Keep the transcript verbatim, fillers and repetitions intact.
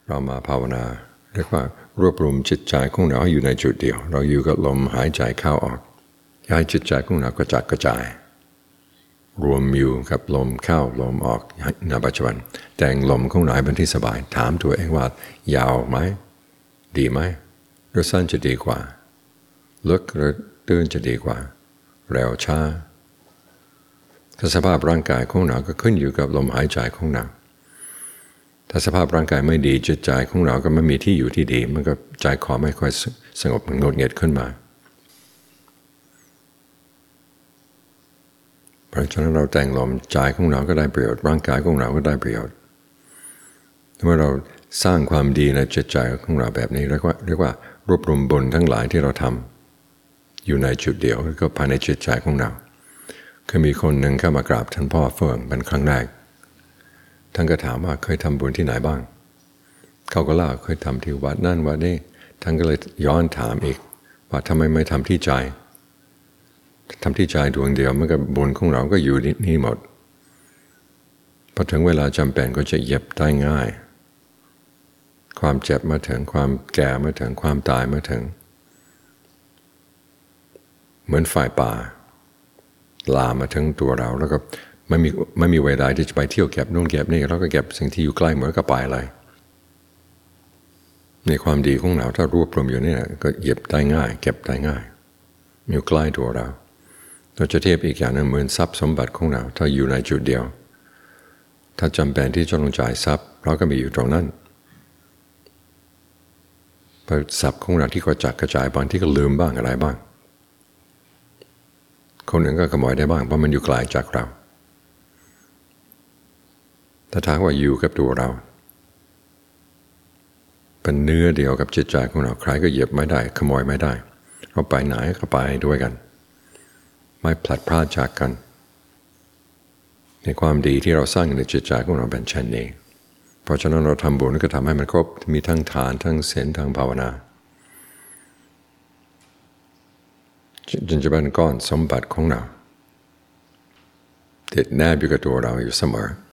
เรามาภาวนาเรียกว่ารวบรวมจิตใจของเราให้อยู่ในจุดเดียวเราอยู่กับลมหายใจเข้าออกอย่าให้จิตใจของเรากระจัดกระจายรวมอยู่กับลมเข้าลมออกในปัจจุบันแต่งลมของเราเป็นที่สบายถามตัวเองว่ายาวไหมดีไหมหรือสั้นจะดีกว่าลึกหรือตื้นจะดีกว่าเร็วช้าสภาพร่างกายของเราก็ขึ้นอยู่กับลมหายใจของเราถ้าสภาพร่างกายไม่ดีจิตใจของเราก็ไม่มีที่อยู่ที่ดีมันก็ใจคอไม่ค่อยสงบงดเงียดขึ้นมาเพราะฉะนั้นเราแต่งลมใจของเราก็ได้ประโยชน์ร่างกายของเราก็ได้ประโยชน์เมื่อเราสร้างความดีในจิตใจของเราแบบนี้เรียกว่าเรียกว่ารวบรวมบุญทั้งหลายที่เราทำอยู่ในจุดเดียวก็ภายในจิตใจของเราเคยมีคนหนึ่งเข้ามากราบท่านพ่อเฟื่องเป็นครั้งแรกท่านก็ถามว่าเคยทำบุญที่ไหนบ้างเขาก็เล่าเคยทำที่วัดนั่นวัดนี้ท่านก็เลยย้อนถามอีกว่าทำไมไม่ทำที่ใจทำที่ใจดวงเดียวมันก็บุญของเราก็อยู่นี่หมดพอถึงเวลาจำเป็นก็จะเย็บได้ง่ายความเจ็บมาถึงความแก่มาถึงความตายมาถึงเหมือนไฟป่าลามมาถึงตัวเราแล้วก็ไม่มีไม่มีเวลาที่จะไปเที่ยวเก็บนู่นเก็บนี่เราก็เก็บสิ่งที่อยู่ใกล้เหมือนกับไปอะไรในความดีของเราถ้ารวบรวมอยู่นี่ก็เก็บได้ง่ายเก็บได้ง่ายอยู่ใกล้ตัวเราเราจะเทียบอีกอย่างนึงเหมือนทรัพย์สมบัติของเราถ้าอยู่ในจุดเดียวถ้าจำเป็นที่จะต้องจ่ายทรัพย์เราก็มีอยู่ตรงนั้นเพราะทรัพย์ของเราที่กระจัดกระจายบางที่ก็ลืมบ้างอะไรบ้างคนอื่นก็ขโมยได้บ้างเพราะมันอยู่ไกลจากเราถ้าถามว่าอยู่กับตัวเราเป็นเนื้อเดียวกับจิตใจของเราใครก็เหยียบไม่ได้ขโมยไม่ได้เราไปไหนก็ไปด้วยกันไม่พลัดพรากจากกันในความดีที่เราสร้างในจิตใจของเราเป็นเช่นนี้เพราะฉะนั้นเราทำบุญก็ทำให้มันครบมีทั้งทานทั้งศีลทั้งภาวนาจนจะเป็นก้อนสมบัติของเราติดแนบอยู่กับตัวเราอยู่เสมอ